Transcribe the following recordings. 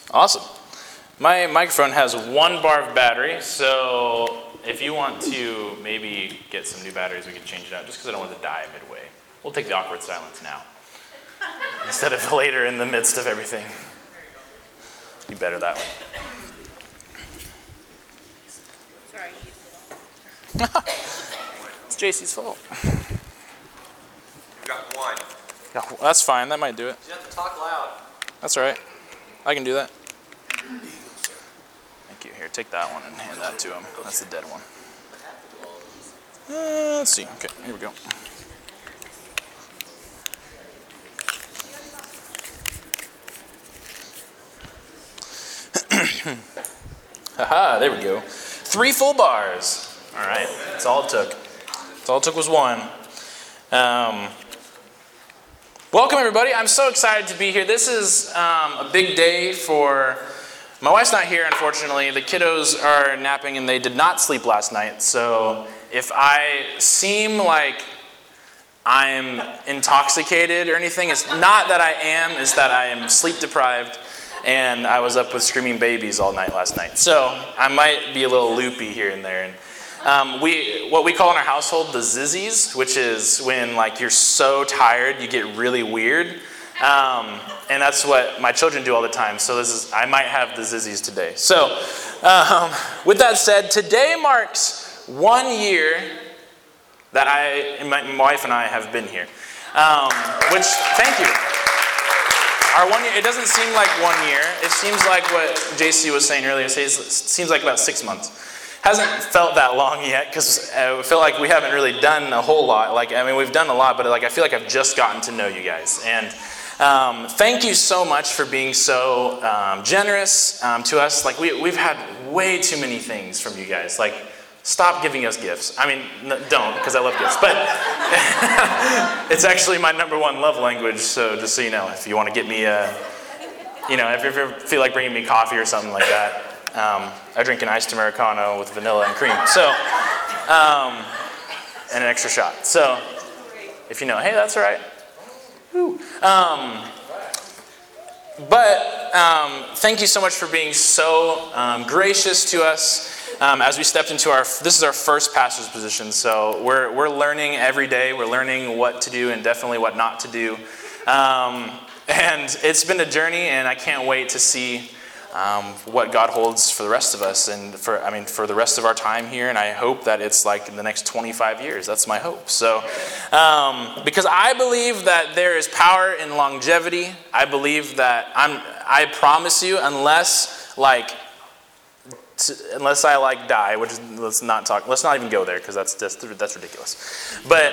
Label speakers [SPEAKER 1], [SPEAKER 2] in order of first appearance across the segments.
[SPEAKER 1] Awesome. My microphone has 1 bar of battery, so if you want to maybe get some new batteries, we can change it out, just because I don't want it to die midway. We'll take the awkward silence now, instead of later in the midst of everything. Be better that way.
[SPEAKER 2] Sorry.
[SPEAKER 1] It's JC's fault.
[SPEAKER 3] You got one.
[SPEAKER 1] Yeah, that's fine, that might do it.
[SPEAKER 3] You have to talk loud.
[SPEAKER 1] That's all right. I can do that. Thank you. Here, take that one and hand that to him. That's the dead one. Let's see. Okay, here we go. Haha, there we go. 3 full bars. All right, that's all it took. That's all it took was 1. Welcome, everybody. I'm so excited to be here. This is a big day for... My wife's not here, unfortunately. The kiddos are napping, and they did not sleep last night. So if I seem like I'm intoxicated or anything, it's not that I am. It's that I am sleep-deprived, and I was up with screaming babies all night last night. So I might be a little loopy here and there. And what we call in our household the zizzies, which is when like you're so tired you get really weird, and that's what my children do all the time. So I might have the zizzies today. So with that said, today marks 1 year that my wife and I have been here. Which, thank you. Our 1 year. It doesn't seem like 1 year. It seems like what JC was saying earlier. It seems like about 6 months. Hasn't felt that long yet because I feel like we haven't really done a whole lot. We've done a lot, but I feel like I've just gotten to know you guys. And thank you so much for being so generous to us. We've had way too many things from you guys. Stop giving us gifts. Don't, because I love gifts. But it's actually my #1 love language. So just so you know, if you want to get me if you ever feel like bringing me coffee or something like that. I drink an iced Americano with vanilla and cream. So, and an extra shot. So, if you know, hey, that's all right. Woo. Thank you so much for being so gracious to us as we stepped into this is our first pastor's position. So we're learning every day. We're learning what to do and definitely what not to do. And it's been a journey, and I can't wait to see what God holds for the rest of us and for the rest of our time here. And I hope that it's like in the next 25 years. That's my hope. So, because I believe that there is power in longevity. I believe that I promise you, unless I die, which is, let's not even go there because that's ridiculous. But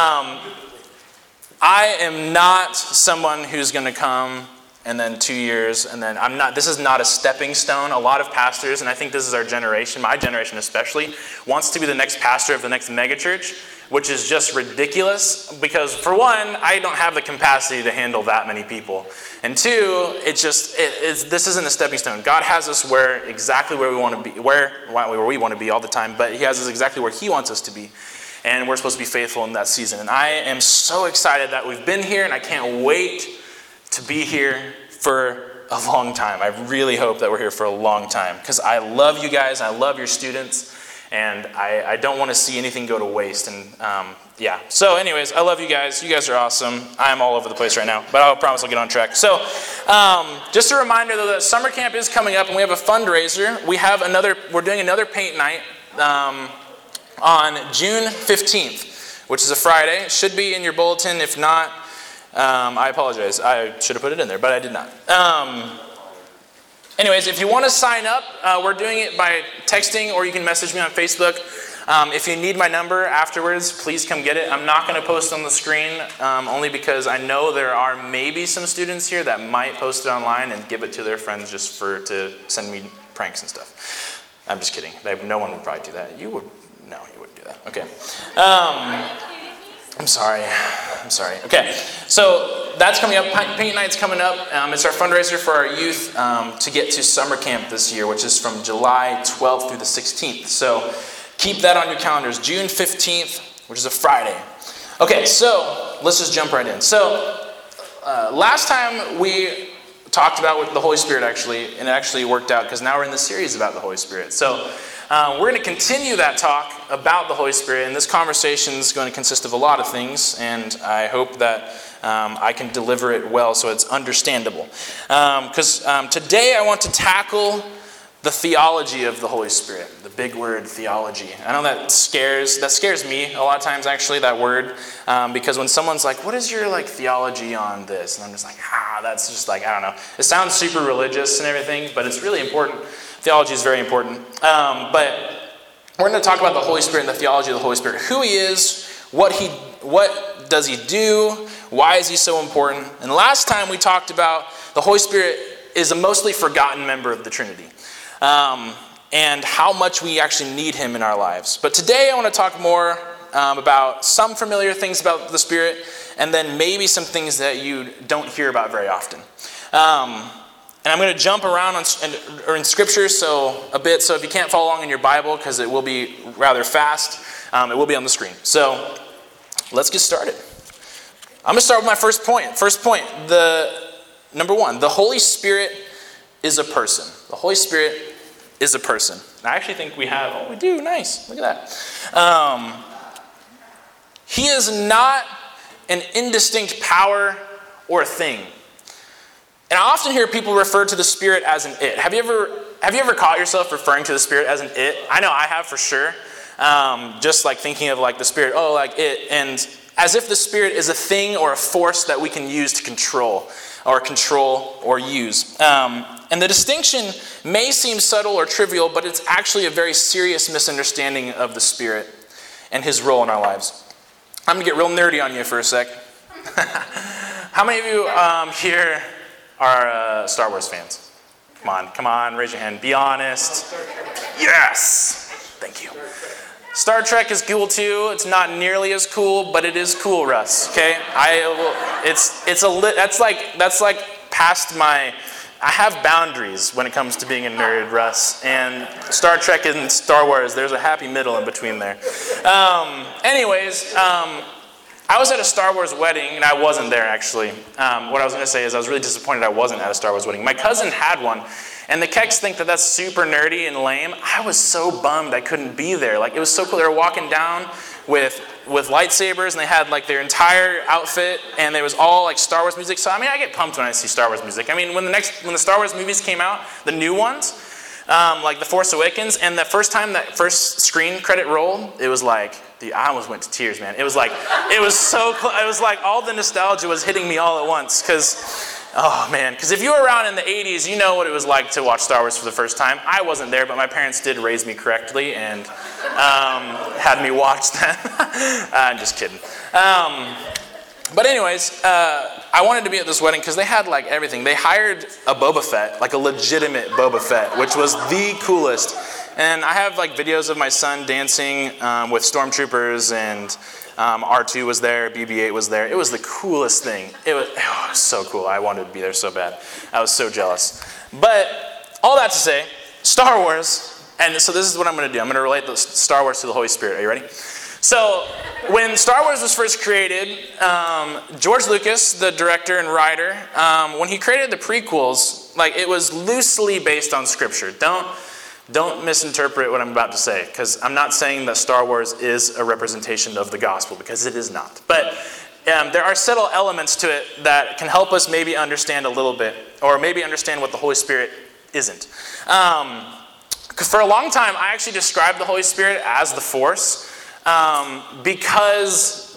[SPEAKER 1] I am not someone who's going to come and then 2 years, and then this is not a stepping stone. A lot of pastors, and I think this is our generation, my generation especially, wants to be the next pastor of the next megachurch, which is just ridiculous, because for one, I don't have the capacity to handle that many people. And two, this isn't a stepping stone. God has us exactly where we want to be, where we want to be all the time, but He has us exactly where He wants us to be. And we're supposed to be faithful in that season. And I am so excited that we've been here, and I can't wait to be here for a long time. I really hope that we're here for a long time, because I love you guys, I love your students, and I don't want to see anything go to waste. And yeah, so anyways, I love you guys. You guys are awesome. I'm all over the place right now, but I promise I'll get on track. So just a reminder though that summer camp is coming up, and we have a fundraiser. We're doing another paint night on June 15th, which is a Friday. It should be in your bulletin. If not, I apologize. I should have put it in there, but I did not. Anyways, if you want to sign up, we're doing it by texting, or you can message me on Facebook. If you need my number afterwards, please come get it. I'm not going to post on the screen, only because I know there are maybe some students here that might post it online and give it to their friends just to send me pranks and stuff. I'm just kidding. No one would probably do that. You would? No, you wouldn't do that. Okay. I'm sorry. Okay, so that's coming up. Paint Night's coming up. It's our fundraiser for our youth to get to summer camp this year, which is from July 12th through the 16th. So keep that on your calendars. June 15th, which is a Friday. Okay, so let's just jump right in. So last time we talked about with the Holy Spirit, actually, and it actually worked out because now we're in the series about the Holy Spirit. So we're going to continue that talk about the Holy Spirit, and this conversation is going to consist of a lot of things, and I hope that I can deliver it well so it's understandable. Because today I want to tackle the theology of the Holy Spirit, the big word theology. I know that scares me a lot of times, actually, that word, because when someone's like, what is your theology on this? And I'm just like, that's just I don't know. It sounds super religious and everything, but it's really important. Theology is very important. But we're going to talk about the Holy Spirit and the theology of the Holy Spirit. Who he is, what does he do, why is he so important? And last time we talked about the Holy Spirit is a mostly forgotten member of the Trinity. And how much we actually need him in our lives. But today I want to talk more about some familiar things about the Spirit, and then maybe some things that you don't hear about very often. And I'm going to jump around in Scripture a bit, so if you can't follow along in your Bible, because it will be rather fast, it will be on the screen. So let's get started. I'm going to start with my first point. Number one, the Holy Spirit is a person. The Holy Spirit is a person. And I actually think we do, nice, look at that. He is not an indistinct power or thing. And I often hear people refer to the Spirit as an it. Have you ever caught yourself referring to the Spirit as an it? I know I have for sure. Just thinking of the Spirit, it, and as if the Spirit is a thing or a force that we can use to control or use. And the distinction may seem subtle or trivial, but it's actually a very serious misunderstanding of the Spirit and his role in our lives. I'm going to get real nerdy on you for a sec. How many of you here are Star Wars fans? Come on, raise your hand. Be honest. Yes! Thank you. Star Trek is cool too. It's not nearly as cool, but it is cool, Russ. Okay, that's past my. I have boundaries when it comes to being a nerd, Russ. And Star Trek and Star Wars, there's a happy middle in between there. I was at a Star Wars wedding, and I wasn't there actually. What I was going to say is I was really disappointed I wasn't at a Star Wars wedding. My cousin had one. And the Keks think that that's super nerdy and lame. I was so bummed I couldn't be there. It was so cool. They were walking down with lightsabers, and they had their entire outfit, and there was all Star Wars music. So I get pumped when I see Star Wars music. When the Star Wars movies came out, the new ones, The Force Awakens, and the first time that first screen credit rolled, it was I almost went to tears, man. It was it was so close. It was all the nostalgia was hitting me all at once, because if you were around in the 80s, you know what it was like to watch Star Wars for the first time. I wasn't there, but my parents did raise me correctly and had me watch them. I'm just kidding. But anyways, I wanted to be at this wedding because they had everything. They hired a Boba Fett, a legitimate Boba Fett, which was the coolest. And I have videos of my son dancing with stormtroopers, and R2 was there, BB-8 was there. It was the coolest thing. It was so cool. I wanted to be there so bad. I was so jealous. But all that to say, Star Wars, and so this is what I'm going to do. I'm going to relate the Star Wars to the Holy Spirit. Are you ready? So when Star Wars was first created, George Lucas, the director and writer, when he created the prequels, it was loosely based on Scripture. Don't misinterpret what I'm about to say, because I'm not saying that Star Wars is a representation of the gospel, because it is not. But there are subtle elements to it that can help us maybe understand a little bit, or maybe understand what the Holy Spirit isn't. For a long time, I actually described the Holy Spirit as the Force, because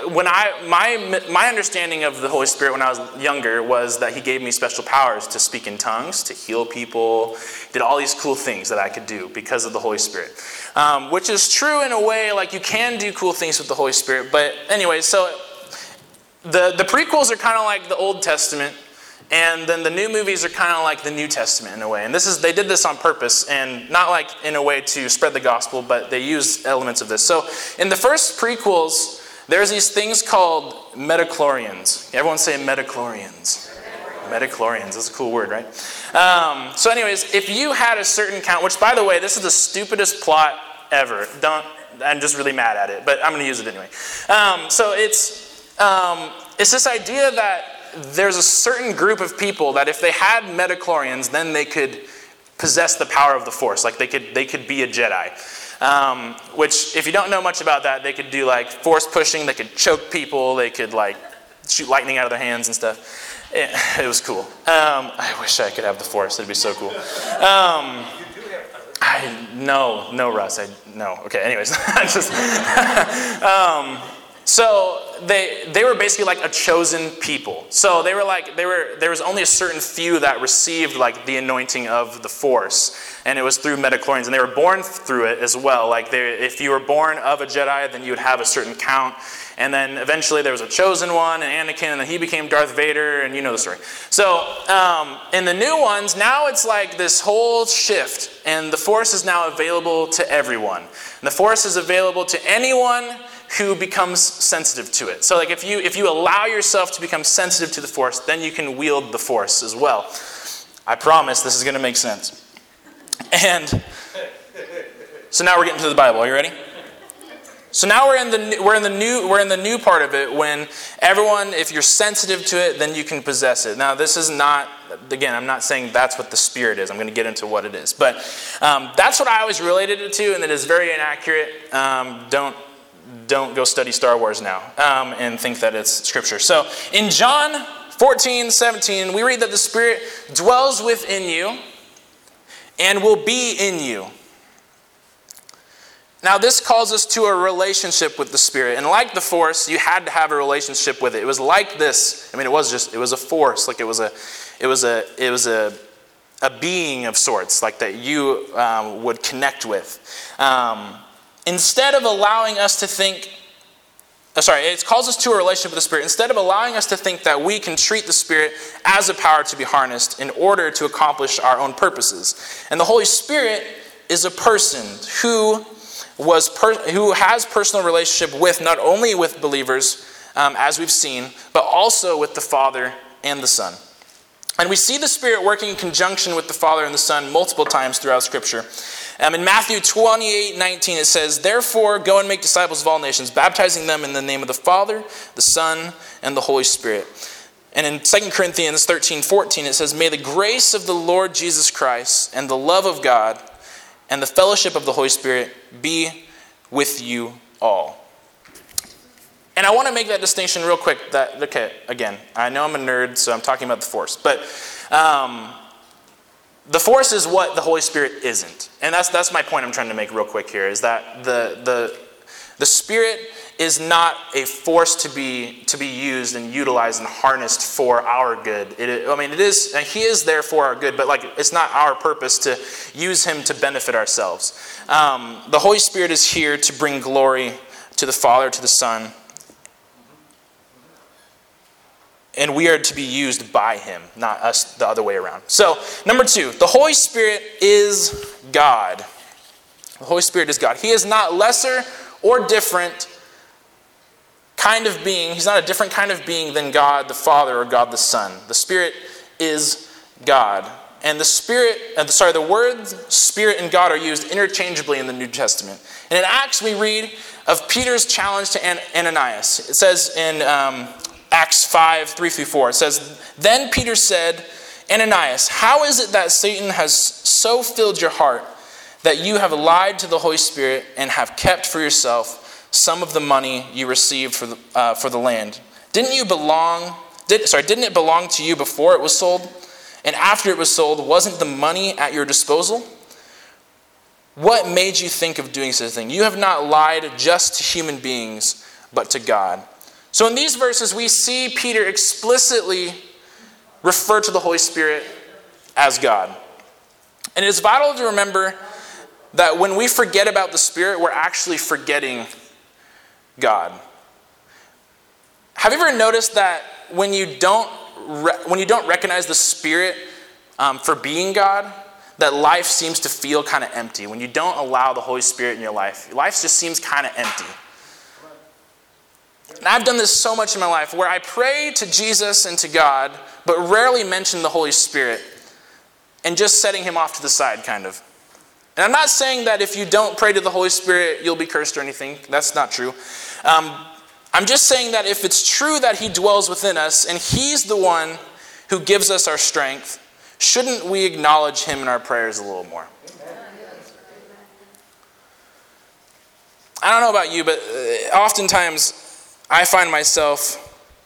[SPEAKER 1] my understanding of the Holy Spirit when I was younger was that he gave me special powers to speak in tongues, to heal people, did all these cool things that I could do because of the Holy Spirit. Which is true in a way, you can do cool things with the Holy Spirit. But anyway, so the prequels are kind of like the Old Testament, and then the new movies are kind of like the New Testament in a way. And they did this on purpose, and not in a way to spread the gospel, but they used elements of this. So in the first prequels, there's these things called metachlorians. Everyone say metachlorians. Metachlorians, that's a cool word, right? So anyways, if you had a certain count, which by the way, this is the stupidest plot ever. I'm just really mad at it, but I'm going to use it anyway. So it's this idea that there's a certain group of people that if they had midichlorians, then they could possess the power of the Force. Like they could be a Jedi. Which, if you don't know much about that, they could do like Force pushing, they could choke people, they could like shoot lightning out of their hands and stuff. It was cool. I wish I could have the Force. It'd be so cool. No, Russ. No. Okay. Anyways, so they were basically like a chosen people. So there was only a certain few that received like the anointing of the Force, and it was through midichlorians, and they were born through it as well. Like if you were born of a Jedi, then you would have a certain count. And then eventually there was a chosen one, and Anakin, and then he became Darth Vader, and you know the story. So in the new ones, now it's like this whole shift, and the Force is now available to everyone. And the Force is available to anyone who becomes sensitive to it. So like if you allow yourself to become sensitive to the Force, then you can wield the Force as well. I promise this is going to make sense. And so now we're getting to the Bible. Are you ready? So now we're in the new part of it, when everyone, if you're sensitive to it, then you can possess it. Now this is not, again, I'm not saying that's what the Spirit is. I'm going to get into what it is, but that's what I always related it to, and it is very inaccurate. Don't go study Star Wars now and think that it's Scripture. So in John 14:17, we read that the Spirit dwells within you and will be in you. Now this calls us to a relationship with the Spirit. And like the Force, you had to have a relationship with it. It was like this. I mean, it was a force. Like it was a being of sorts, like that you would connect with. Instead of allowing us to think, it calls us to a relationship with the Spirit. Instead of allowing us to think that we can treat the Spirit as a power to be harnessed in order to accomplish our own purposes. And the Holy Spirit is a person who has personal relationship with, not only with believers, as we've seen, but also with the Father and the Son. And we see the Spirit working in conjunction with the Father and the Son multiple times throughout Scripture. In Matthew 28:19 it says, "Therefore go and make disciples of all nations, baptizing them in the name of the Father, the Son, and the Holy Spirit." And in 2 Corinthians 13:14 it says, "May the grace of the Lord Jesus Christ and the love of God and the fellowship of the Holy Spirit be with you all." And I want to make that distinction real quick. Again, I know I'm a nerd, so I'm talking about the Force. But the Force is what the Holy Spirit isn't. And that's my point I'm trying to make real quick here, is that the Spirit is not a force to be used and utilized and harnessed for our good. It is, and He is there for our good, but like it's not our purpose to use Him to benefit ourselves. The Holy Spirit is here to bring glory to the Father, to the Son, and we are to be used by Him, not us the other way around. So, number 2, the Holy Spirit is God. The Holy Spirit is God. He is not lesser or different kind of being. He's not a different kind of being than God the Father or God the Son. The Spirit is God. And the words Spirit and God are used interchangeably in the New Testament. And in Acts we read of Peter's challenge to Ananias. It says in Acts 5:3-4, it says, "Then Peter said, 'Ananias, how is it that Satan has so filled your heart that you have lied to the Holy Spirit and have kept for yourself some of the money you received for the land? Didn't it belong to you before it was sold? And after it was sold, wasn't the money at your disposal? What made you think of doing such a thing? You have not lied just to human beings, but to God.'" So in these verses, we see Peter explicitly refer to the Holy Spirit as God. And it is vital to remember that when we forget about the Spirit, we're actually forgetting God. Have you ever noticed that when you don't recognize the Spirit for being God, that life seems to feel kind of empty? When you don't allow the Holy Spirit in your life just seems kind of empty. And I've done this so much in my life, where I pray to Jesus and to God, but rarely mention the Holy Spirit, and just setting Him off to the side, kind of. And I'm not saying that if you don't pray to the Holy Spirit, you'll be cursed or anything. That's not true. I'm just saying that if it's true that he dwells within us and he's the one who gives us our strength, shouldn't we acknowledge him in our prayers a little more? I don't know about you, but oftentimes I find myself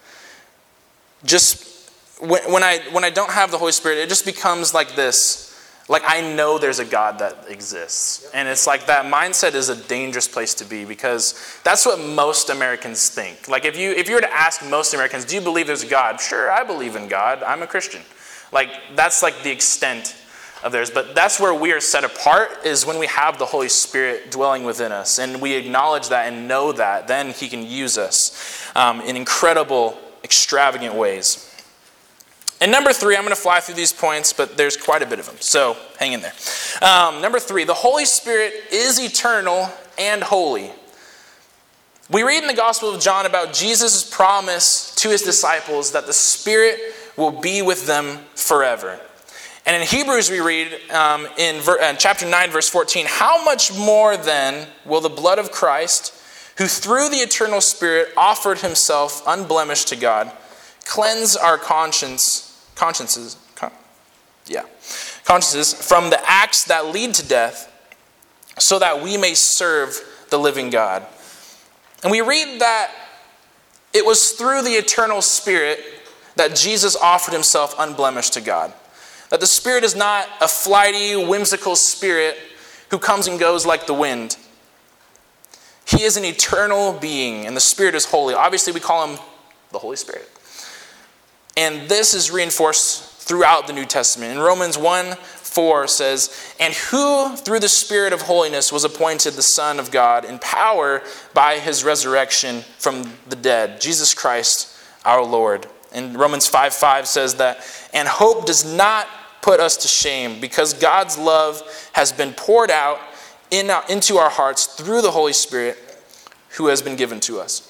[SPEAKER 1] just, when I don't have the Holy Spirit, it just becomes like this. Like, I know there's a God that exists. And it's like that mindset is a dangerous place to be, because that's what most Americans think. Like, if you were to ask most Americans, do you believe there's a God? Sure, I believe in God. I'm a Christian. Like, that's like the extent of theirs. But that's where we are set apart, is when we have the Holy Spirit dwelling within us. And we acknowledge that and know that. Then he can use us in incredible, extravagant ways. And number 3, I'm going to fly through these points, but there's quite a bit of them, so hang in there. Number 3, the Holy Spirit is eternal and holy. We read in the Gospel of John about Jesus' promise to his disciples that the Spirit will be with them forever. And in Hebrews we read in chapter 9, verse 14, how much more then will the blood of Christ, who through the eternal Spirit offered himself unblemished to God, cleanse our consciences from the acts that lead to death, so that we may serve the living God. And we read that it was through the eternal Spirit that Jesus offered himself unblemished to God. That the Spirit is not a flighty, whimsical spirit who comes and goes like the wind. He is an eternal being, and the Spirit is holy. Obviously, we call him the Holy Spirit. And this is reinforced throughout the New Testament. In Romans 1:4 says, and who through the Spirit of holiness was appointed the Son of God in power by his resurrection from the dead, Jesus Christ our Lord. And Romans 5:5 says that, and hope does not put us to shame, because God's love has been poured out into our hearts through the Holy Spirit who has been given to us.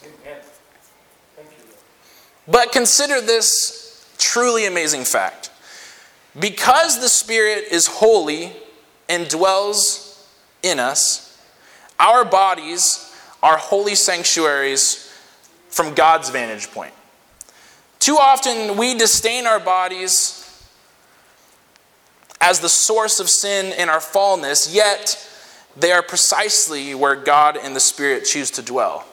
[SPEAKER 1] But consider this truly amazing fact. Because the Spirit is holy and dwells in us, our bodies are holy sanctuaries from God's vantage point. Too often we disdain our bodies as the source of sin and our fallenness, yet they are precisely where God and the Spirit choose to dwell.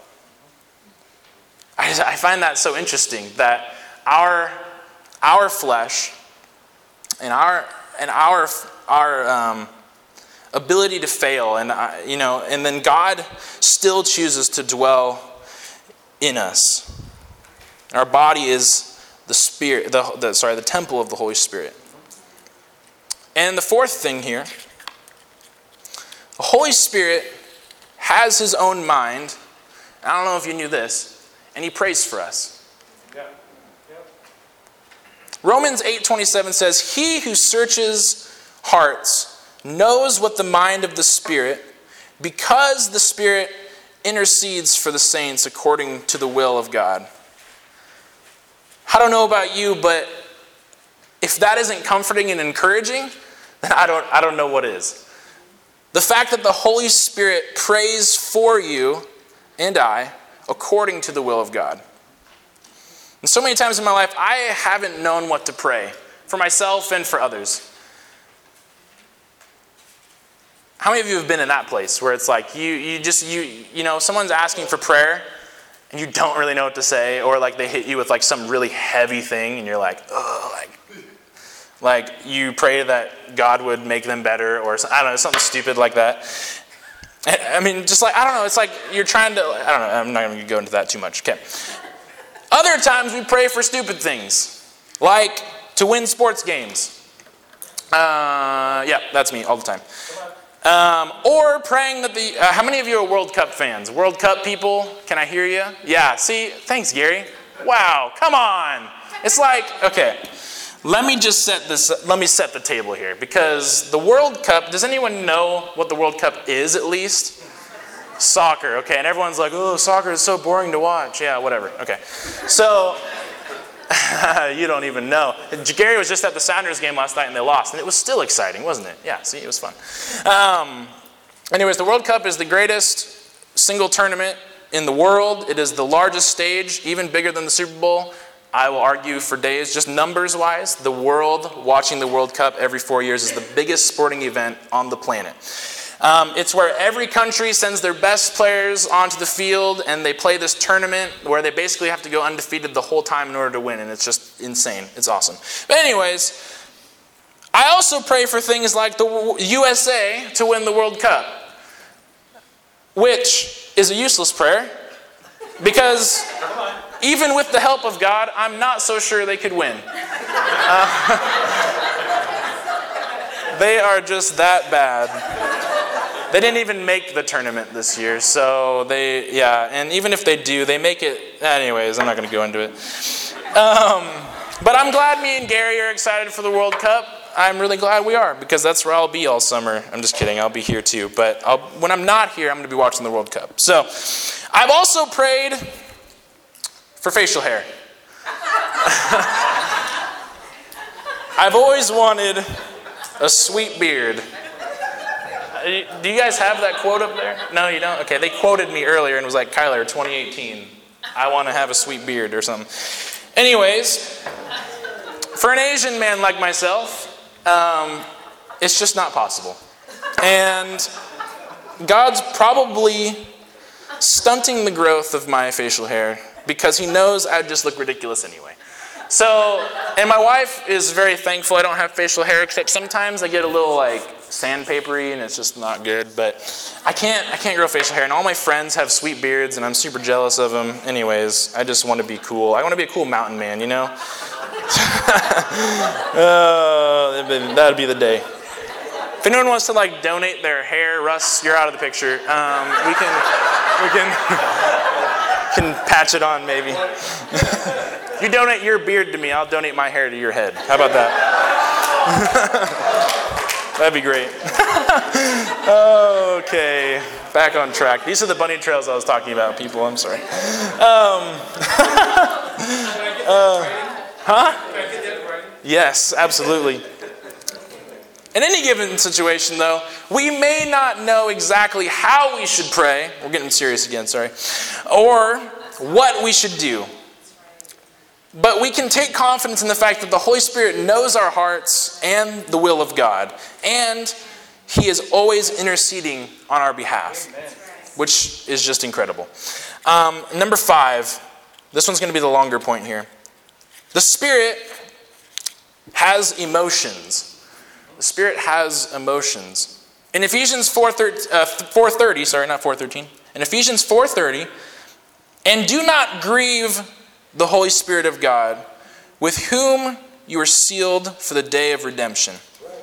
[SPEAKER 1] I find that so interesting, that our flesh and our ability to fail, and then God still chooses to dwell in us. Our body is the Spirit, the temple of the Holy Spirit. And the fourth thing here, the Holy Spirit has his own mind. I don't know if you knew this. And he prays for us. Yeah. Romans 8:27 says, he who searches hearts knows what the mind of the Spirit, because the Spirit intercedes for the saints according to the will of God. I don't know about you, but if that isn't comforting and encouraging, then I don't know what is. The fact that the Holy Spirit prays for you and I according to the will of God. And so many times in my life, I haven't known what to pray for myself and for others. How many of you have been in that place where it's like you someone's asking for prayer and you don't really know what to say, or like they hit you with like some really heavy thing and you're like, oh, like you pray that God would make them better, or I don't know, something stupid like that. I mean, just like, I don't know, it's like you're trying to, I don't know, I'm not going to go into that too much. Okay. Other times we pray for stupid things, like to win sports games. Yeah, that's me all the time. Or praying that how many of you are World Cup fans? World Cup people, can I hear you? Yeah, see, thanks Gary. Wow, come on. It's like, okay, let me set the table here, because the World Cup, does anyone know what the World Cup is at least? Soccer, okay, and everyone's like, oh, soccer is so boring to watch. Yeah, whatever, okay. So, you don't even know. Gary was just at the Sounders game last night and they lost, and it was still exciting, wasn't it? Yeah, see, it was fun. Anyways, the World Cup is the greatest single tournament in the world. It is the largest stage, even bigger than the Super Bowl. I will argue for days, just numbers-wise, the world watching the World Cup every 4 years is the biggest sporting event on the planet. It's where every country sends their best players onto the field, and they play this tournament where they basically have to go undefeated the whole time in order to win, and it's just insane. It's awesome. But anyways, I also pray for things like the USA to win the World Cup, which is a useless prayer, because even with the help of God, I'm not so sure they could win. They are just that bad. They didn't even make the tournament this year, so and even if they do, they make it, anyways, I'm not going to go into it. But I'm glad me and Gary are excited for the World Cup. I'm really glad we are, because that's where I'll be all summer. I'm just kidding, I'll be here too, but when I'm not here, I'm going to be watching the World Cup. So, I've also prayed for facial hair. I've always wanted a sweet beard. Do you guys have that quote up there? No, you don't? Okay, they quoted me earlier and was like, Kyler, 2018, I want to have a sweet beard or something. Anyways, for an Asian man like myself, it's just not possible. And God's probably stunting the growth of my facial hair because he knows I'd just look ridiculous anyway. So, and my wife is very thankful I don't have facial hair, except sometimes I get a little like sandpapery and it's just not good, but I can't grow facial hair, and all my friends have sweet beards and I'm super jealous of them. Anyways, I just want to be cool. I want to be a cool mountain man, you know? That'd be the day. If anyone wants to like donate their hair, Russ, you're out of the picture. We can patch it on maybe. You donate your beard to me, I'll donate my hair to your head. How about that? That'd be great. Okay, back on track. These are the bunny trails I was talking about, people. I'm sorry. Yes, absolutely. In any given situation, though, we may not know exactly how we should pray. We're getting serious again, sorry. Or what we should do. But we can take confidence in the fact that the Holy Spirit knows our hearts and the will of God. And he is always interceding on our behalf, which is just incredible. Number 5, this one's going to be the longer point here. The Spirit has emotions. The Spirit has emotions. In Ephesians 4:30, sorry, not 4:13. In Ephesians 4:30, and do not grieve the Holy Spirit of God, with whom you are sealed for the day of redemption.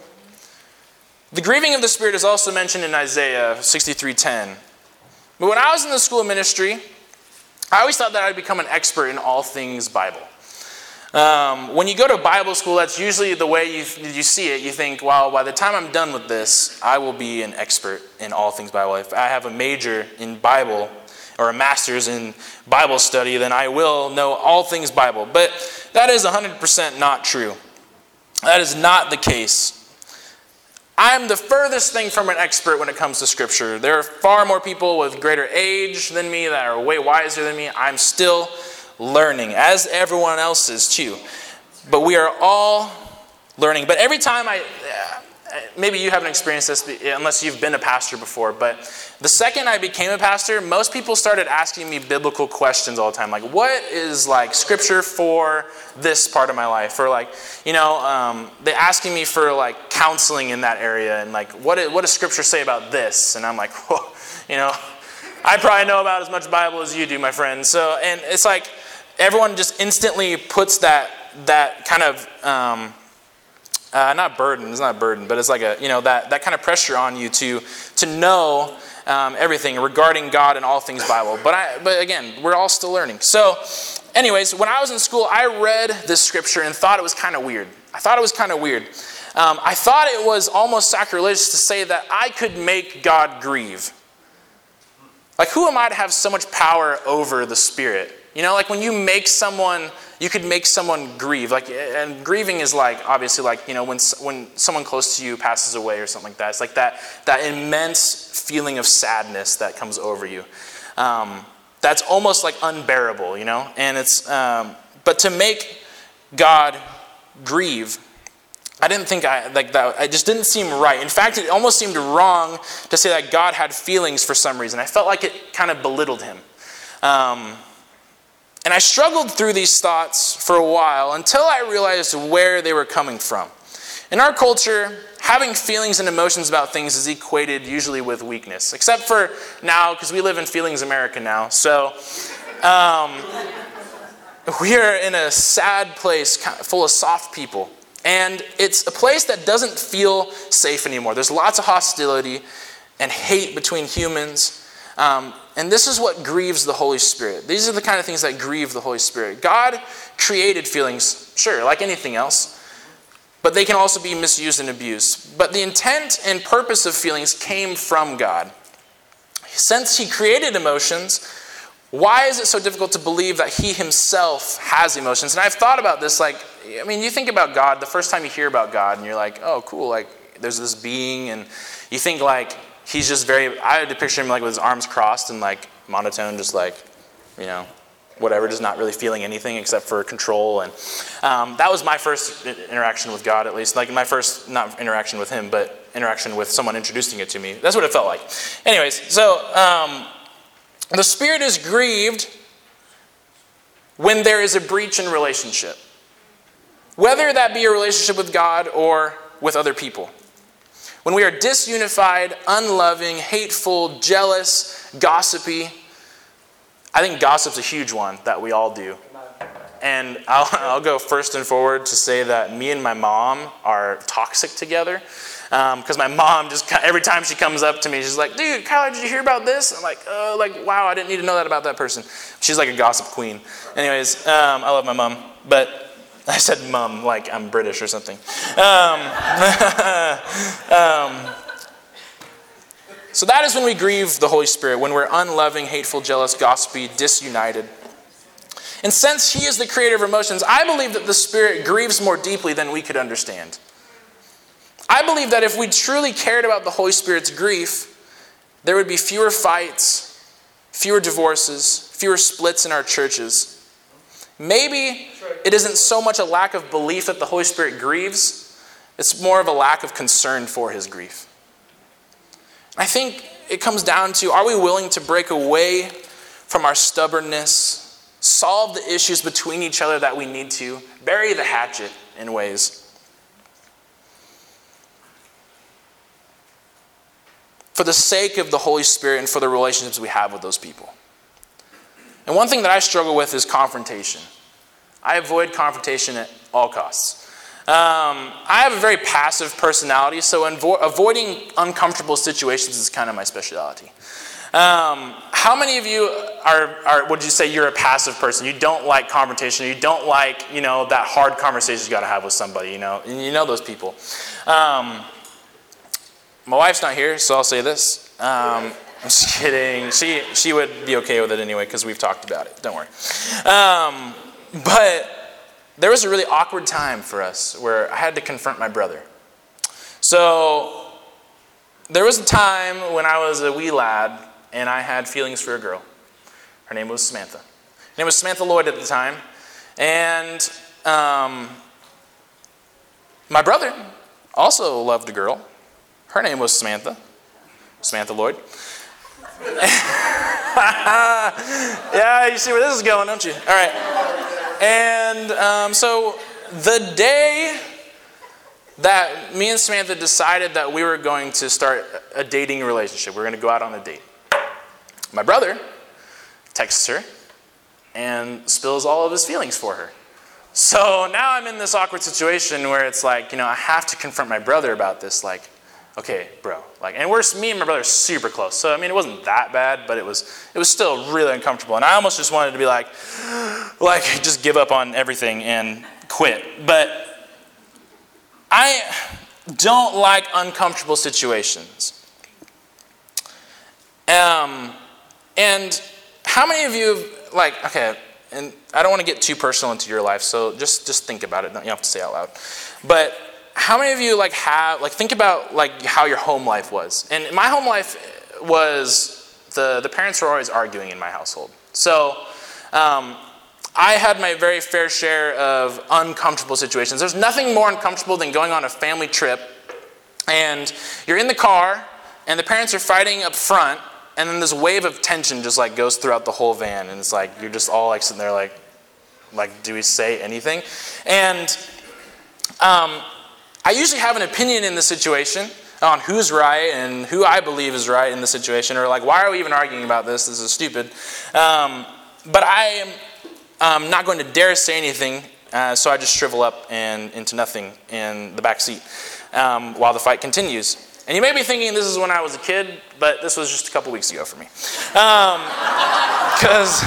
[SPEAKER 1] The grieving of the Spirit is also mentioned in Isaiah 63:10. But when I was in the school of ministry, I always thought that I'd become an expert in all things Bible. When you go to Bible school, that's usually the way you see it. You think, well, by the time I'm done with this, I will be an expert in all things Bible. If I have a major in Bible or a master's in Bible study, then I will know all things Bible. But that is 100% not true. That is not the case. I'm the furthest thing from an expert when it comes to Scripture. There are far more people with greater age than me that are way wiser than me. I'm still learning, as everyone else is too. But we are all learning. But every time maybe you haven't experienced this unless you've been a pastor before, but the second I became a pastor, most people started asking me biblical questions all the time. Like, what is like Scripture for this part of my life? Or like, they asking me for like counseling in that area, and like, what does Scripture say about this? And I'm like, whoa, I probably know about as much Bible as you do, my friend. So, and it's like everyone just instantly puts that kind of not burden. It's not a burden, but it's like that kind of pressure on you to know everything regarding God and all things Bible. But again, we're all still learning. So, anyways, when I was in school, I read this scripture and thought it was kind of weird. I thought it was almost sacrilegious to say that I could make God grieve. Like, who am I to have so much power over the Spirit? Like when you could make someone grieve. Like, and grieving is like, obviously, like, when someone close to you passes away or something like that. It's like that immense feeling of sadness that comes over you. that's almost like unbearable, And it's, but to make God grieve, I didn't think like that. It just didn't seem right. In fact, it almost seemed wrong to say that God had feelings for some reason. I felt like it kind of belittled him. And I struggled through these thoughts for a while until I realized where they were coming from. In our culture, having feelings and emotions about things is equated usually with weakness, except for now, because we live in Feelings America now. So we are in a sad place full of soft people. And it's a place that doesn't feel safe anymore. There's lots of hostility and hate between humans. And this is what grieves the Holy Spirit. These are the kind of things that grieve the Holy Spirit. God created feelings, sure, like anything else. But they can also be misused and abused. But the intent and purpose of feelings came from God. Since he created emotions, why is it so difficult to believe that he himself has emotions? And I've thought about this, you think about God, the first time you hear about God, and you're like, oh, cool, there's this being, and you think, he's just I had to picture him, with his arms crossed and, monotone, just, whatever, just not really feeling anything except for control. And that was my first interaction with God, at least. My first, not interaction with him, but interaction with someone introducing it to me. That's what it felt like. Anyways, so the Spirit is grieved when there is a breach in relationship, whether that be a relationship with God or with other people. When we are disunified, unloving, hateful, jealous, gossipy. I think gossip's a huge one that we all do. And I'll go first and forward to say that me and my mom are toxic together. Because my mom every time she comes up to me, she's like, dude, Kyler, did you hear about this? I'm like, wow, I didn't need to know that about that person. She's like a gossip queen. Anyways, I love my mom. But I said mum like I'm British or something. So that is when we grieve the Holy Spirit, when we're unloving, hateful, jealous, gossipy, disunited. And since he is the creator of emotions, I believe that the Spirit grieves more deeply than we could understand. I believe that if we truly cared about the Holy Spirit's grief, there would be fewer fights, fewer divorces, fewer splits in our churches. Maybe it isn't so much a lack of belief that the Holy Spirit grieves, it's more of a lack of concern for his grief. I think it comes down to, are we willing to break away from our stubbornness, solve the issues between each other that we need to, bury the hatchet in ways? For the sake of the Holy Spirit and for the relationships we have with those people. And one thing that I struggle with is confrontation. I avoid confrontation at all costs. I have a very passive personality, so avoiding uncomfortable situations is kind of my specialty. How many of you are, would you say you're a passive person? You don't like confrontation. You don't like, that hard conversation you got to have with somebody, and you know those people. My wife's not here, so I'll say this. I'm just kidding. She would be okay with it anyway because we've talked about it. Don't worry. But there was a really awkward time for us where I had to confront my brother. So there was a time when I was a wee lad and I had feelings for a girl. Her name was Samantha. Her name was Samantha Lloyd at the time. And my brother also loved a girl. Her name was Samantha Lloyd. Yeah, you see where this is going, don't you? All right. And so the day that me and Samantha decided that we were going to start a dating relationship, we were going to go out on a date, my brother texts her and spills all of his feelings for her. So now I'm in this awkward situation where it's like, I have to confront my brother about this, okay, bro, and me and my brother are super close. So, it wasn't that bad, but it was still really uncomfortable. And I almost just wanted to be just give up on everything and quit. But I don't like uncomfortable situations. And how many of you and I don't want to get too personal into your life, so just think about it. You don't have to say it out loud. But how many of you think about how your home life was? And my home life was the parents were always arguing in my household. So I had my very fair share of uncomfortable situations. There's nothing more uncomfortable than going on a family trip and you're in the car and the parents are fighting up front, and then this wave of tension just like goes throughout the whole van, and it's like you're just all like sitting there like do we say anything? And I usually have an opinion in the situation on who's right and who I believe is right in the situation, or like, why are we even arguing about this? This is stupid. But I am not going to dare say anything, so I just shrivel up and into nothing in the back seat while the fight continues. And you may be thinking this is when I was a kid, but this was just a couple weeks ago for me. Because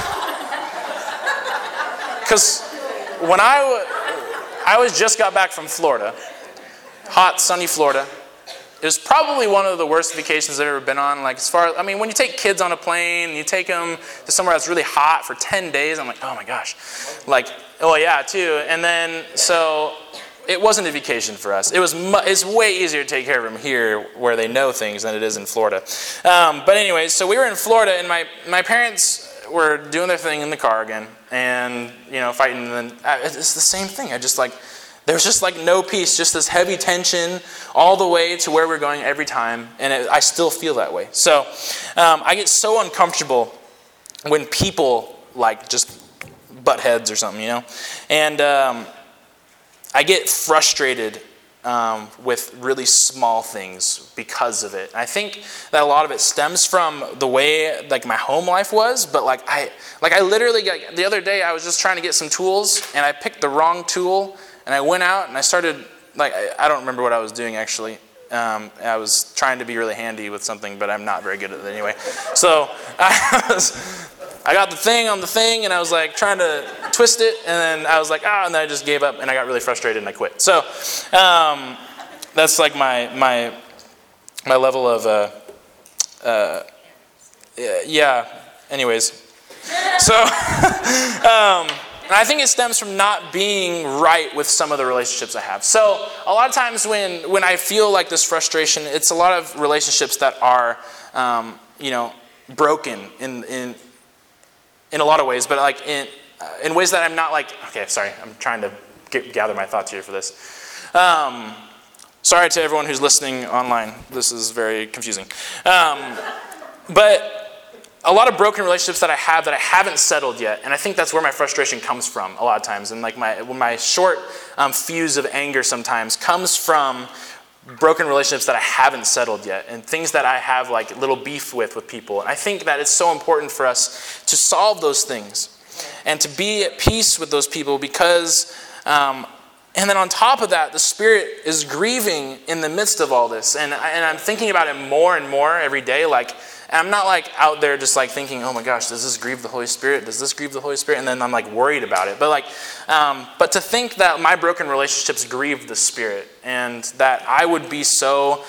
[SPEAKER 1] when I was just got back from Florida, hot, sunny Florida. It was probably one of the worst vacations I've ever been on. Like, when you take kids on a plane and you take them to somewhere that's really hot for 10 days, I'm like, oh my gosh. Like, oh yeah, too. And then, so it wasn't a vacation for us. It's way easier to take care of them here where they know things than it is in Florida. But anyway, so we were in Florida, and my parents were doing their thing in the car again, and, fighting, and then it's the same thing. There was just like no peace, just this heavy tension all the way to where we're going every time, and I still feel that way. So I get so uncomfortable when people like just butt heads or something, and I get frustrated with really small things because of it. I think that a lot of it stems from the way like my home life was, but I literally, the other day I was just trying to get some tools, and I picked the wrong tool. And I went out and I started, I don't remember what I was doing actually. I was trying to be really handy with something, but I'm not very good at it anyway. So I got the thing on the thing, and I was like trying to twist it, and then I was like, and then I just gave up, and I got really frustrated and I quit. So that's like my level of, anyways. So, and I think it stems from not being right with some of the relationships I have. So a lot of times when I feel like this frustration, it's a lot of relationships that are, broken in a lot of ways, but like in ways that I'm not like, okay, sorry, I'm trying to gather my thoughts here for this. Sorry to everyone who's listening online. This is very confusing. But a lot of broken relationships that I haven't settled yet, and I think that's where my frustration comes from a lot of times. And like my short fuse of anger sometimes comes from broken relationships that I haven't settled yet, and things that I have like little beef with people. And I think that it's so important for us to solve those things and to be at peace with those people, because and then on top of that, the Spirit is grieving in the midst of all this. And I'm thinking about it more and more every day. And I'm not like out there just like thinking, oh my gosh, does this grieve the Holy Spirit? Does this grieve the Holy Spirit? And then I'm like worried about it. But but to think that my broken relationships grieve the Spirit, and that I would be so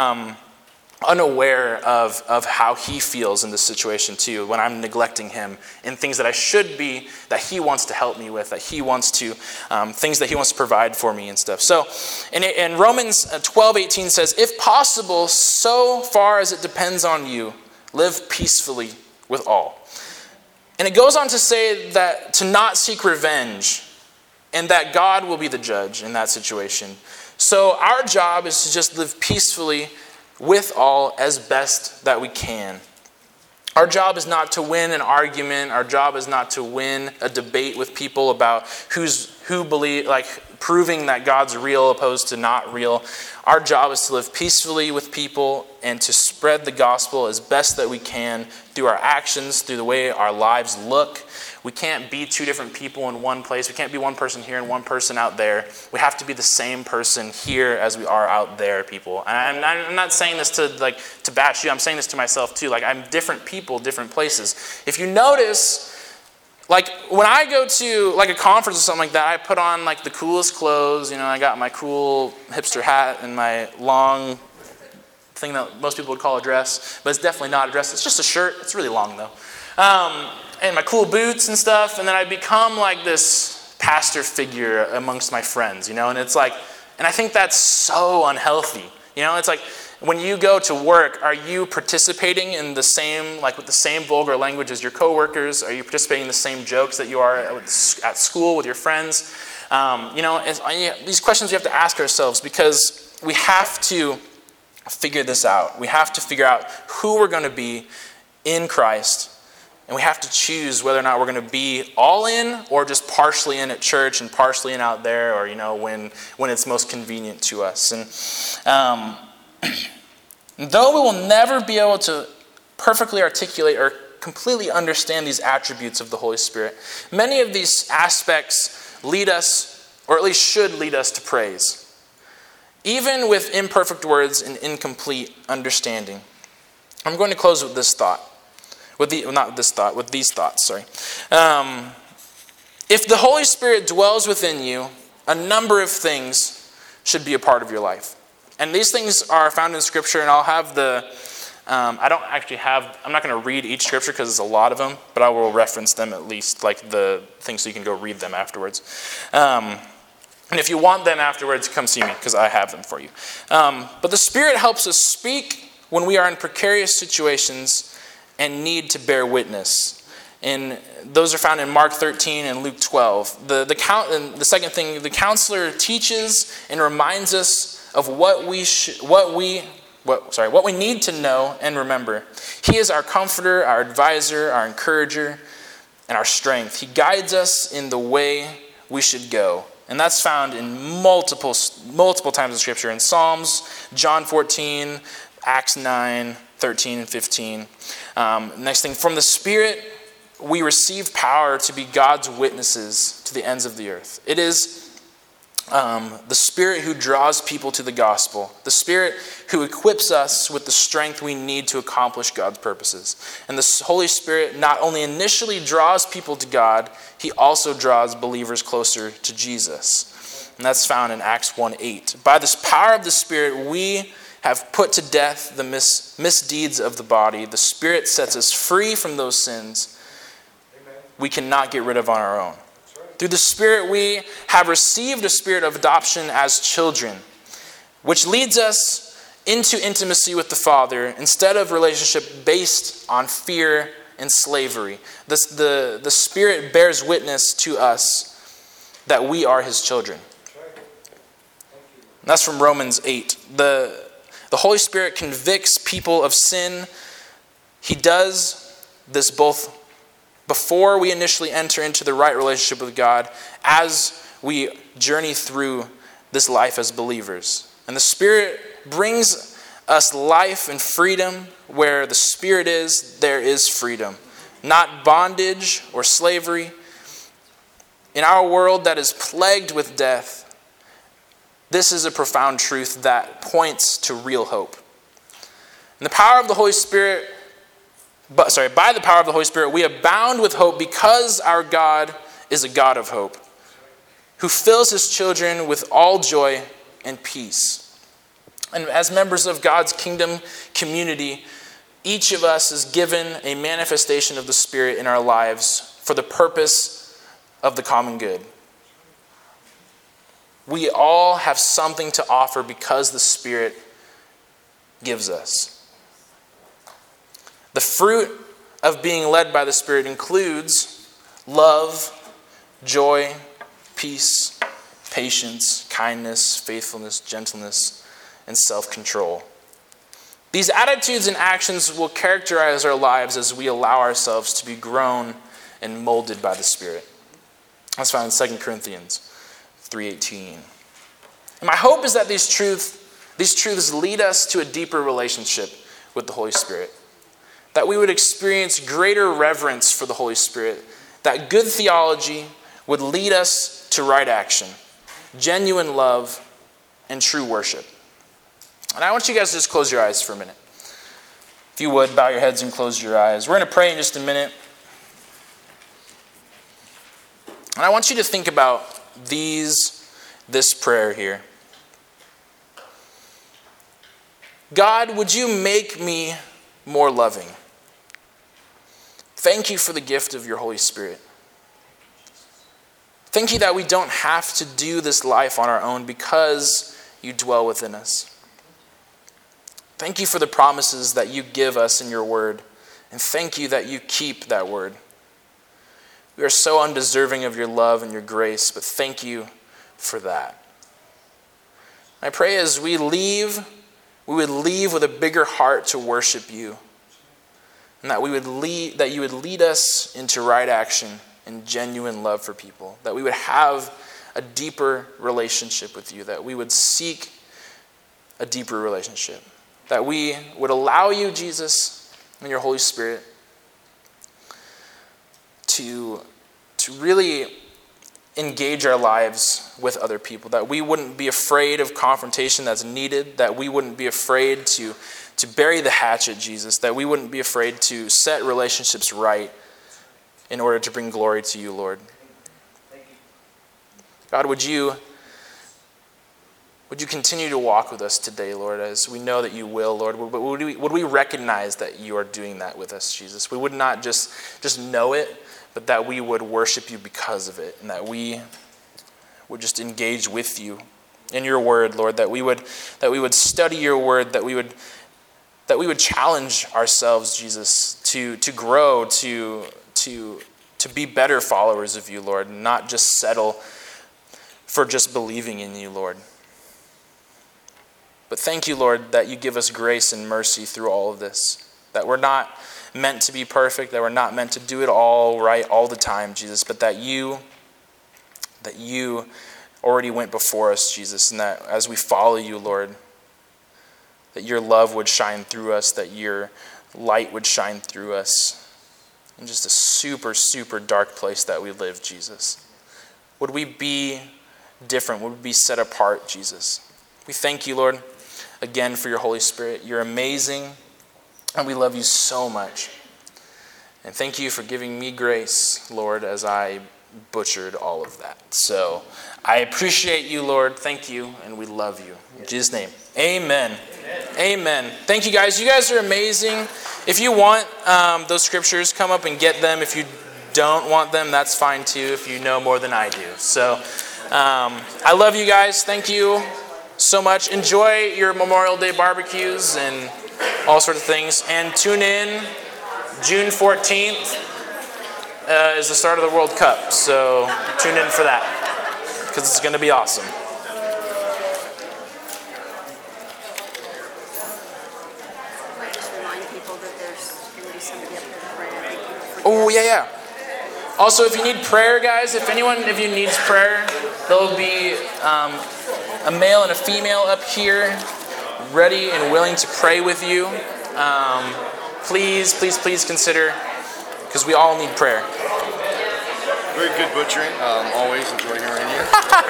[SPEAKER 1] unaware of how He feels in this situation too, when I'm neglecting Him in things that I should be, that He wants to help me with, that He wants to, things that He wants to provide for me and stuff. So in Romans 12:18 says, if possible, so far as it depends on you, live peacefully with all. And it goes on to say that to not seek revenge, and that God will be the judge in that situation. So our job is to just live peacefully with all as best that we can. Our job is not to win an argument. Our job is not to win a debate with people about who believe, like proving that God's real opposed to not real. Our job is to live peacefully with people and to spread the gospel as best that we can through our actions, through the way our lives look. We can't be two different people in one place. We can't be one person here and one person out there. We have to be the same person here as we are out there, people. And I'm not saying this to bash you. I'm saying this to myself too. Like, I'm different people, different places. If you notice, like when I go to like a conference or something like that, I put on like the coolest clothes. I got my cool hipster hat and my long thing that most people would call a dress, but it's definitely not a dress. It's just a shirt. It's really long though. And my cool boots and stuff, and then I become like this pastor figure amongst my friends, and it's like, and I think that's so unhealthy, It's like when you go to work, are you participating in the same, like with the same vulgar language as your coworkers? Are you participating in the same jokes that you are at school with your friends? These questions we have to ask ourselves because we have to figure this out. We have to figure out who we're going to be in Christ, and we have to choose whether or not we're going to be all in or just partially in at church and partially in out there, or when it's most convenient to us. And though we will never be able to perfectly articulate or completely understand these attributes of the Holy Spirit, many of these aspects lead us, or at least should lead us, to praise, even with imperfect words and incomplete understanding. I'm going to close with this thought. With these thoughts. If the Holy Spirit dwells within you, a number of things should be a part of your life. And these things are found in Scripture, and I'll have I'm not going to read each Scripture because there's a lot of them, but I will reference them at least, like the things, so you can go read them afterwards. And if you want them afterwards, come see me because I have them for you. But the Spirit helps us speak when we are in precarious situations and need to bear witness. And those are found in Mark 13 and Luke 12. The second thing, the counselor teaches and reminds us of what we need to know and remember. He is our comforter, our advisor, our encourager, and our strength. He guides us in the way we should go. And that's found in multiple times in Scripture. In Psalms, John 14, Acts 9, 13 and 15. Next thing, from the Spirit, we receive power to be God's witnesses to the ends of the earth. It is the Spirit who draws people to the gospel. The Spirit who equips us with the strength we need to accomplish God's purposes. And the Holy Spirit not only initially draws people to God, He also draws believers closer to Jesus. And that's found in Acts 1:8. By this power of the Spirit, we have put to death the misdeeds of the body. The Spirit sets us free from those sins we cannot get rid of on our own. Through the Spirit, we have received a spirit of adoption as children, which leads us into intimacy with the Father instead of relationship based on fear and slavery. The Spirit bears witness to us that we are His children. And that's from Romans 8. The Holy Spirit convicts people of sin. He does this both before we initially enter into the right relationship with God, as we journey through this life as believers. And the Spirit brings us life and freedom. Where the Spirit is, there is freedom. Not bondage or slavery. In our world that is plagued with death, this is a profound truth that points to real hope. And the power of the Holy Spirit, by the power of the Holy Spirit, we abound with hope because our God is a God of hope, who fills His children with all joy and peace. And as members of God's kingdom community, each of us is given a manifestation of the Spirit in our lives for the purpose of the common good. We all have something to offer because the Spirit gives us. The fruit of being led by the Spirit includes love, joy, peace, patience, kindness, faithfulness, gentleness, and self-control. These attitudes and actions will characterize our lives as we allow ourselves to be grown and molded by the Spirit. That's found in 2 Corinthians 3:18. And my hope is that these truths lead us to a deeper relationship with the Holy Spirit. That we would experience greater reverence for the Holy Spirit. That good theology would lead us to right action, genuine love, and true worship. And I want you guys to just close your eyes for a minute. If you would, bow your heads and close your eyes. We're going to pray in just a minute. And I want you to think about this prayer here. God, would you make me more loving? Thank you for the gift of your Holy Spirit. Thank you that we don't have to do this life on our own because you dwell within us. Thank you for the promises that you give us in your word. And thank you that you keep that word. We are so undeserving of your love and your grace, but thank you for that. I pray as we leave, we would leave with a bigger heart to worship you. And that you would lead us into right action and genuine love for people. That we would have a deeper relationship with you. That we would seek a deeper relationship. That we would allow you, Jesus, and your Holy Spirit to really engage our lives with other people. That we wouldn't be afraid of confrontation that's needed. That we wouldn't be afraid to bury the hatchet, Jesus. That we wouldn't be afraid to set relationships right in order to bring glory to you, Lord. God, would you continue to walk with us today, Lord, as we know that you will, Lord. Would we recognize that you are doing that with us, Jesus? We would not just know it, but that we would worship you because of it, and that we would just engage with you in your word, Lord, that we would study your word, that we would challenge ourselves, Jesus, to grow, to be better followers of you, Lord, and not just settle for just believing in you, Lord. But thank you, Lord, that you give us grace and mercy through all of this, that we're not meant to be perfect, that we're not meant to do it all right all the time, Jesus, but that you already went before us, Jesus, and that as we follow you, Lord, that your love would shine through us, that your light would shine through us in just a super, super dark place that we live, Jesus. Would we be different? Would we be set apart, Jesus? We thank you, Lord, again for your Holy Spirit. You're amazing, and we love you so much. And thank you for giving me grace, Lord, as I butchered all of that. So I appreciate you, Lord. Thank you, and we love you. In Jesus' name, amen. Amen. Thank you, guys. You guys are amazing. If you want those scriptures, come up and get them. If you don't want them, that's fine too, if you know more than I do. So I love you guys. Thank you so much. Enjoy your Memorial Day barbecues and all sorts of things. And tune in. June 14th is the start of the World Cup. So tune in for that, because it's going to be awesome. Oh, yeah. Also, if you need prayer, guys, if you needs prayer, there'll be a male and a female up here ready and willing to pray with you. Please consider, because we all need prayer.
[SPEAKER 2] Very good butchering. Always enjoy hearing you.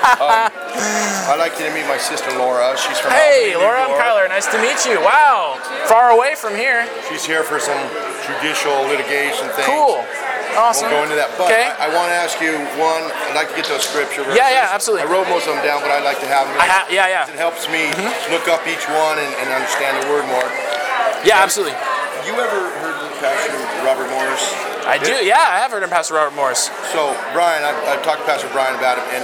[SPEAKER 2] I'd like you to meet my sister Laura. She's from
[SPEAKER 1] Hey, Laura, I'm Kyler. Nice to meet you. Wow, far away from here.
[SPEAKER 2] She's here for some judicial litigation things.
[SPEAKER 1] Cool. Awesome.
[SPEAKER 2] We'll go into that. But
[SPEAKER 1] okay.
[SPEAKER 2] I want to ask you one. I'd like to get those scripture verses.
[SPEAKER 1] Yeah, absolutely.
[SPEAKER 2] I wrote most of them down, but I'd like to have them.
[SPEAKER 1] Yeah.
[SPEAKER 2] It helps me look up each one and understand the word more.
[SPEAKER 1] Yeah, absolutely.
[SPEAKER 2] You ever heard of Pastor Robert Morris?
[SPEAKER 1] I do. Yeah, I have heard of Pastor Robert Morris.
[SPEAKER 2] So Brian, I talked to Pastor Brian about it, and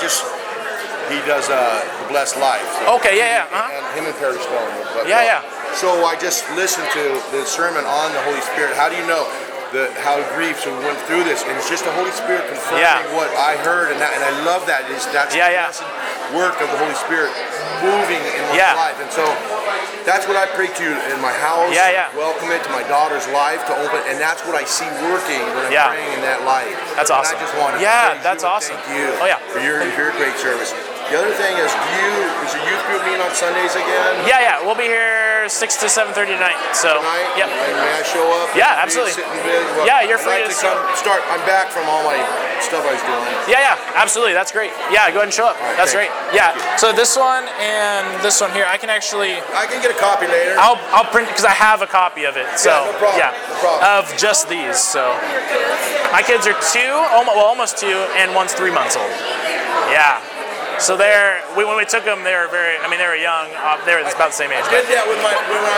[SPEAKER 2] he does the Blessed Life. So
[SPEAKER 1] okay, yeah.
[SPEAKER 2] And him and Perry Stone.
[SPEAKER 1] Yeah.
[SPEAKER 2] So I just listened to the sermon on the Holy Spirit. How do you know how it grieves? So we went through this, and it's just the Holy Spirit confirming what I heard, and I love that. That's the blessed work of the Holy Spirit moving in one's life, and so that's what I pray to you in my house. Welcome it to my daughter's life to open, and that's what I see working when I'm praying in that life.
[SPEAKER 1] That's awesome.
[SPEAKER 2] And I just want to
[SPEAKER 1] that's awesome.
[SPEAKER 2] Thank you
[SPEAKER 1] for
[SPEAKER 2] your great service. The other thing is, is your youth group meeting on Sundays again?
[SPEAKER 1] Yeah. We'll be here 6 to 7:30 tonight. So,
[SPEAKER 2] tonight?
[SPEAKER 1] Yep.
[SPEAKER 2] And may I show up?
[SPEAKER 1] Yeah, absolutely. Yeah, you're free to
[SPEAKER 2] start. I'm back from all my stuff I was doing.
[SPEAKER 1] Yeah, absolutely. That's great. Yeah, go ahead and show up. Right, that's great. Yeah. So this one and this one here, I can
[SPEAKER 2] get a copy later.
[SPEAKER 1] I'll print it because I have a copy of it. So
[SPEAKER 2] no problem.
[SPEAKER 1] Of just these. So my kids are almost 2, and one's 3 months old. Yeah. So when we took them, they were young. They were about the same age.
[SPEAKER 2] I did that with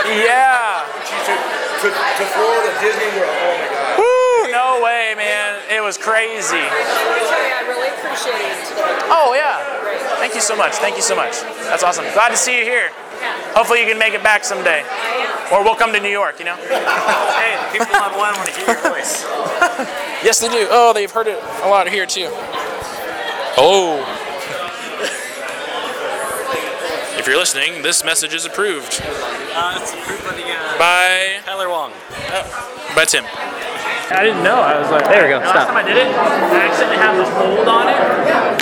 [SPEAKER 2] to Florida, Disney World. Oh my God.
[SPEAKER 1] Woo! No way, man. It was crazy.
[SPEAKER 3] I really appreciate it today.
[SPEAKER 1] Oh yeah. Thank you so much. That's awesome. Glad to see you here.
[SPEAKER 3] Yeah.
[SPEAKER 1] Hopefully you can make it back someday. Or we'll come to New York, you know?
[SPEAKER 3] Hey, the people on one want to hear your voice.
[SPEAKER 1] Yes, they do. Oh, they've heard it a lot here, too. Oh. If you're listening, this message is approved.
[SPEAKER 3] It's approved by the...
[SPEAKER 1] By...
[SPEAKER 3] Tyler Wong.
[SPEAKER 1] By Tim.
[SPEAKER 3] I didn't know. I was like...
[SPEAKER 4] There we go.
[SPEAKER 3] Last time I did it, I accidentally had the hold on it.